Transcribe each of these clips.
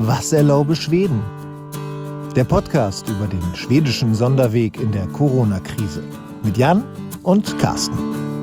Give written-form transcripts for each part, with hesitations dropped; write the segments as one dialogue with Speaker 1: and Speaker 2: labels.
Speaker 1: Was erlaube Schweden? Der Podcast über den schwedischen Sonderweg in der Corona-Krise. Mit Jan und Carsten.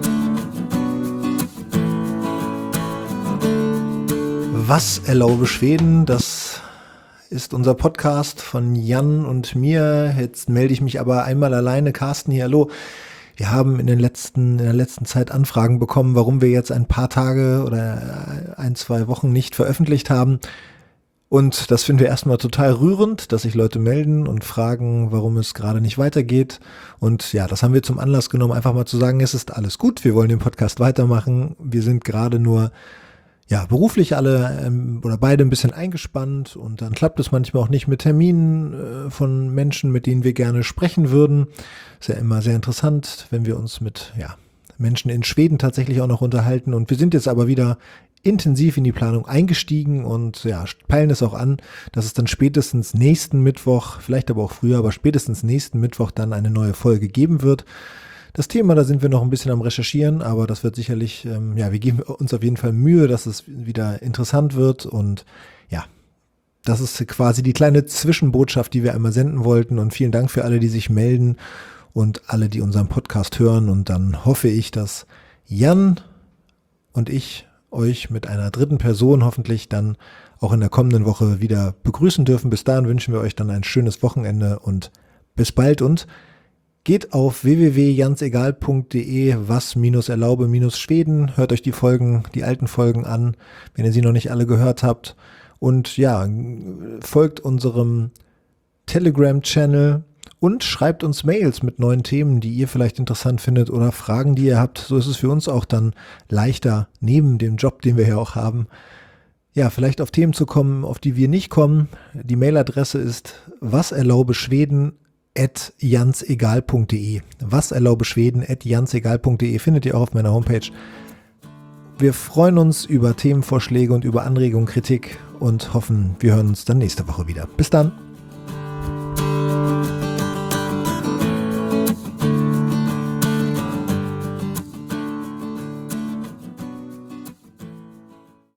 Speaker 1: Was erlaube Schweden? Das ist unser Podcast von Jan und mir. Jetzt melde ich mich aber einmal alleine. Carsten hier, hallo. Wir haben in der letzten Zeit Anfragen bekommen, warum wir jetzt ein paar Tage oder 1-2 Wochen nicht veröffentlicht haben. Und das finden wir erstmal total rührend, dass sich Leute melden und fragen, warum es gerade nicht weitergeht. Und ja, das haben wir zum Anlass genommen, einfach mal zu sagen, es ist alles gut, wir wollen den Podcast weitermachen. Wir sind gerade nur beruflich alle oder beide ein bisschen eingespannt und dann klappt es manchmal auch nicht mit Terminen von Menschen, mit denen wir gerne sprechen würden. Ist ja immer sehr interessant, wenn wir uns mit Menschen in Schweden tatsächlich auch noch unterhalten. Und wir sind jetzt aber wieder intensiv in die Planung eingestiegen und peilen es auch an, dass es dann spätestens nächsten Mittwoch, vielleicht aber auch früher, aber spätestens nächsten Mittwoch dann eine neue Folge geben wird. Das Thema, da sind wir noch ein bisschen am Recherchieren, aber das wird sicherlich, wir geben uns auf jeden Fall Mühe, dass es wieder interessant wird und das ist quasi die kleine Zwischenbotschaft, die wir einmal senden wollten und vielen Dank für alle, die sich melden und alle, die unseren Podcast hören und dann hoffe ich, dass Jan und ich euch mit einer dritten Person hoffentlich dann auch in der kommenden Woche wieder begrüßen dürfen. Bis dahin wünschen wir euch dann ein schönes Wochenende und bis bald und geht auf www.jansegal.de was-erlaube-Schweden, hört euch die alten Folgen an, wenn ihr sie noch nicht alle gehört habt und folgt unserem Telegram-Channel und schreibt uns Mails mit neuen Themen, die ihr vielleicht interessant findet oder Fragen, die ihr habt. So ist es für uns auch dann leichter, neben dem Job, den wir ja auch haben, vielleicht auf Themen zu kommen, auf die wir nicht kommen. Die Mailadresse ist waserlaubeschweden@jansegal.de. waserlaubeschweden@jansegal.de findet ihr auch auf meiner Homepage. Wir freuen uns über Themenvorschläge und über Anregungen, Kritik und hoffen, wir hören uns dann nächste Woche wieder. Bis dann!